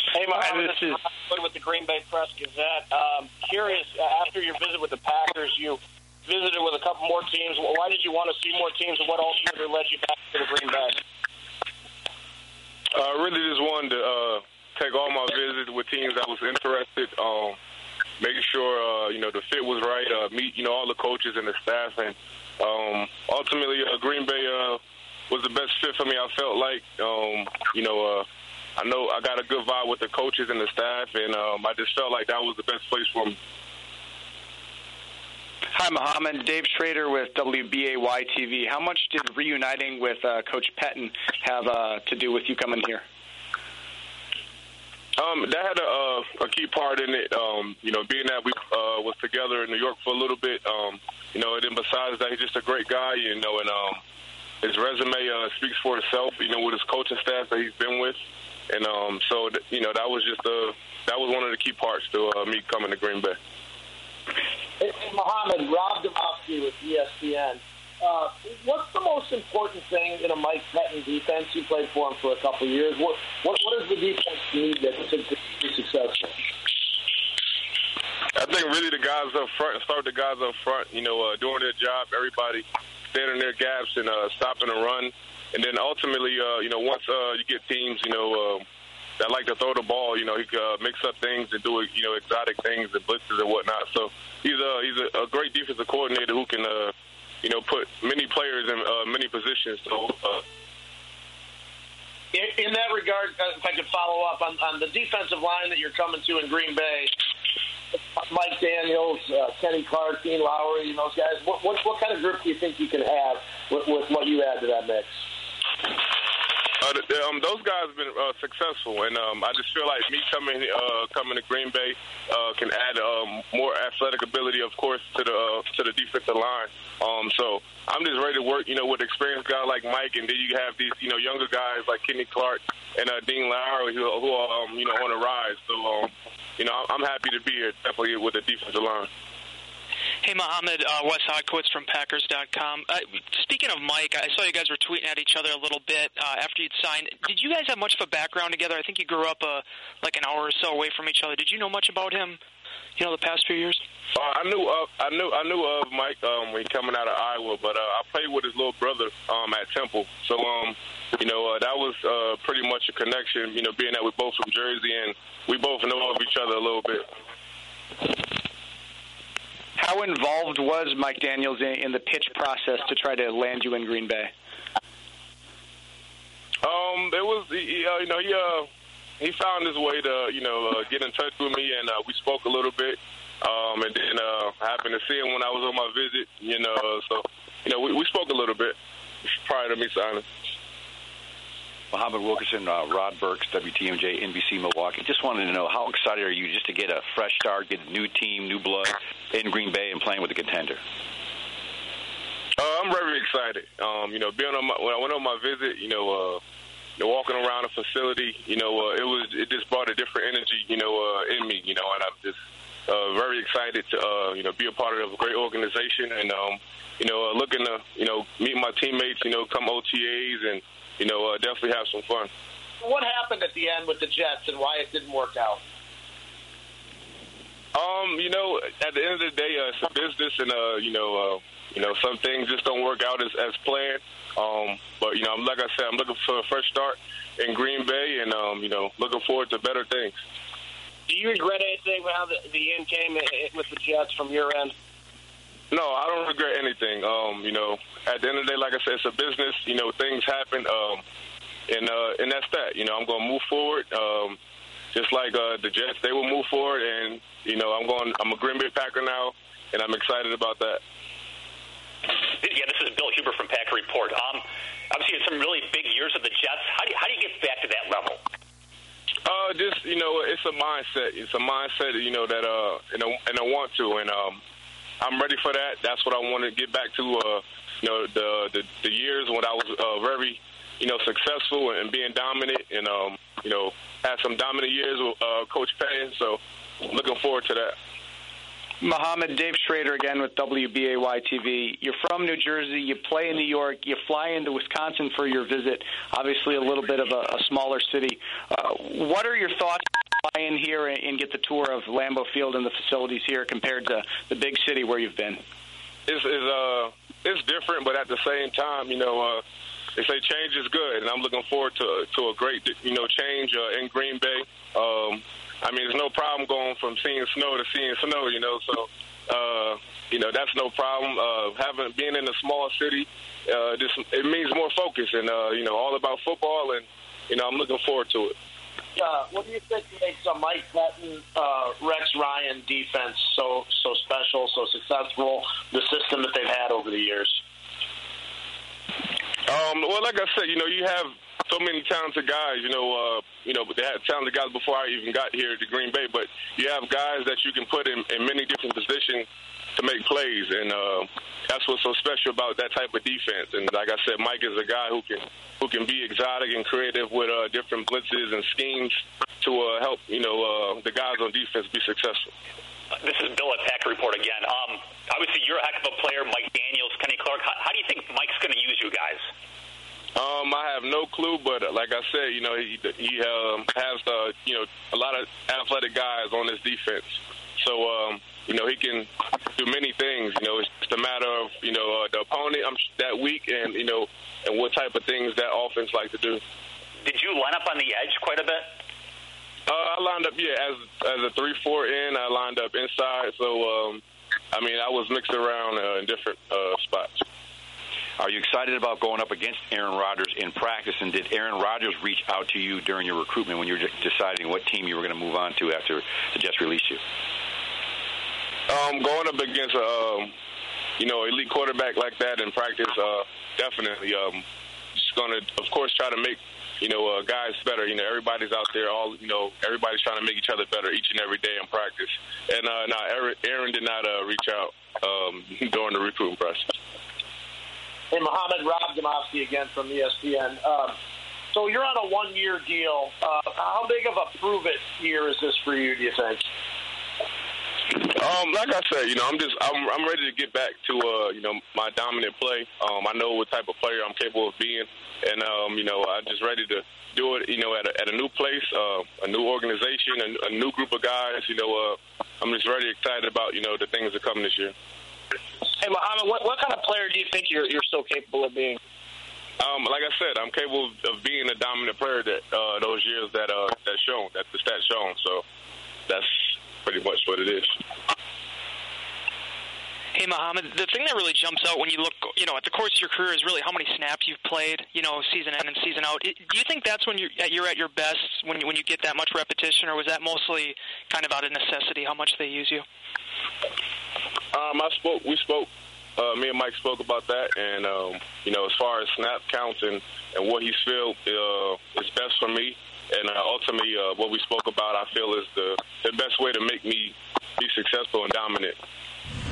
Hey, Mohammed, this is with the Green Bay Press Gazette. Curious, after your visit with the Packers, you visited with a couple more teams. Why did you want to see more teams, and what ultimately led you back to the Green Bay? Really just wanted to take all my visits with teams that was interested, making sure, the fit was right, meet, all the coaches and the staff. And ultimately, Green Bay was the best fit for me, I felt like. I know I got a good vibe with the coaches and the staff, and I just felt like that was the best place for me. Hi, Mohammed. Dave Schrader with WBAY-TV. How much did reuniting with Coach Pettine have to do with you coming here? That had a key part in it, being that we was together in New York for a little bit, and then besides that, he's just a great guy, and his resume speaks for itself, with his coaching staff that he's been with. And so, that was that was one of the key parts to me coming to Green Bay. Hey, Mohammed, Rob Domofsky with ESPN. What's the most important thing in a Mike Pettine defense? You played for him for a couple of years. What does the defense need to be successful? I think really the guys up front, start the guys up front, doing their job, everybody standing their gaps and stopping the run. And then ultimately, once you get teams, that like to throw the ball, he can mix up things and do, exotic things and blitzes and whatnot. So he's a great defensive coordinator who can, put many players in many positions. So, in that regard, if I could follow up on the defensive line that you're coming to in Green Bay, Mike Daniels, Kenny Clark, Dean Lowry, those guys, what kind of group do you think you can have with what you add to that mix? Those guys have been successful, and I just feel like me coming to Green Bay can add more athletic ability, of course, to the defensive line. So I'm just ready to work, with experienced guys like Mike, and then you have these, younger guys like Kenny Clark and Dean Lowry who are, on the rise. So, I'm happy to be here, definitely with the defensive line. Hey, Mohammed, Wes Hodkowitz from Packers.com. Speaking of Mike, I saw you guys were tweeting at each other a little bit after you'd signed. Did you guys have much of a background together? I think you grew up like an hour or so away from each other. Did you know much about him, the past few years? I knew of Mike when he coming out of Iowa, but I played with his little brother at Temple. So, that was pretty much a connection, being that we're both from Jersey and we both know of each other a little bit. How involved was Mike Daniels in the pitch process to try to land you in Green Bay? It was, he found his way to, get in touch with me, and we spoke a little bit. And then I happened to see him when I was on my visit, so, we spoke a little bit prior to me signing. Mohammed Wilkerson, Rod Burks, WTMJ, NBC Milwaukee. Just wanted to know, how excited are you just to get a fresh start, get a new team, new blood in Green Bay and playing with a contender? I'm very excited. Being when I went on my visit, walking around the facility, it just brought a different energy, in me, and I'm just very excited to, be a part of a great organization and, looking to, meet my teammates, come OTAs and, definitely have some fun. What happened at the end with the Jets and why it didn't work out? At the end of the day, it's a business, and some things just don't work out as planned. But like I said, I'm looking for a fresh start in Green Bay, and looking forward to better things. Do you regret anything about how the end came with the Jets from your end? No, I don't regret anything. At the end of the day, like I said, it's a business. Things happen, and that's that. I'm going to move forward, just like the Jets. They will move forward, and I'm a Green Bay Packer now, and I'm excited about that. Yeah, this is Bill Huber from Packer Report. Obviously, it's some really big years of the Jets. How do you get back to that level? It's a mindset. It's a mindset, that and I want to, and I'm ready for that. That's what I want to get back to. The years when I was very, successful and being dominant, and had some dominant years with Coach Pettine. So, looking forward to that. Mohamed, Dave Schrader again with WBAY-TV. You're from New Jersey. You play in New York. You fly into Wisconsin for your visit. Obviously a little bit of a smaller city. What are your thoughts on flying here and get the tour of Lambeau Field and the facilities here compared to the big city where you've been? It's different, but at the same time, they say change is good, and I'm looking forward to a great, change in Green Bay. There's no problem going from seeing snow to seeing snow, so, that's no problem. Being in a small city, it means more focus and, all about football, and, I'm looking forward to it. What do you think makes a Mike Pettine, Rex Ryan defense so special, so successful, the system that they've had over the years? Well, like I said, you have so many talented guys, they had talented guys before I even got here to Green Bay, but you have guys that you can put in many different positions to make plays, and that's what's so special about that type of defense. And like I said, Mike is a guy who can be exotic and creative with different blitzes and schemes to help, the guys on defense be successful. This is Bill at Packer Report again. Obviously, you're a heck of a player, Mike Daniels, Kenny Clark. How do you think Mike's going to use you guys? I have no clue, but like I said, he has a lot of athletic guys on his defense. So, he can do many things. It's just a matter of, the opponent that week and, and what type of things that offense like to do. Did you line up on the edge quite a bit? I lined up, as a 3-4 in. I lined up inside. So, I was mixed around in different spots. Are you excited about going up against Aaron Rodgers in practice? And did Aaron Rodgers reach out to you during your recruitment when you were deciding what team you were going to move on to after the Jets released you? Going up against elite quarterback like that in practice, definitely. Just going to, of course, try to make guys better. Everybody's out there. Everybody's trying to make each other better each and every day in practice. And Aaron did not reach out during the recruiting process. Hey, Mohamed, Rob Demovsky again from ESPN. So you're on a one-year deal. How big of a prove-it year is this for you, do you think? Like I said, I'm ready to get back to my dominant play. I know what type of player I'm capable of being, and I'm just ready to do it. At a new place, a new organization, a new group of guys. I'm just really excited about the things that come this year. Hey, Mohamed, what kind of player do you think you're so capable of being? Like I said, I'm capable of being a dominant player that those years that the stats shown. So that's pretty much what it is. Hey, Mohamed, the thing that really jumps out when you look, at the course of your career is really how many snaps you've played, season in and season out. Do you think that's when you're at your best, when you get that much repetition, or was that mostly kind of out of necessity, how much they use you? Me and Mike spoke about that, and, as far as snap counts and what he's feel is best for me, and ultimately what we spoke about I feel is the best way to make me be successful and dominant.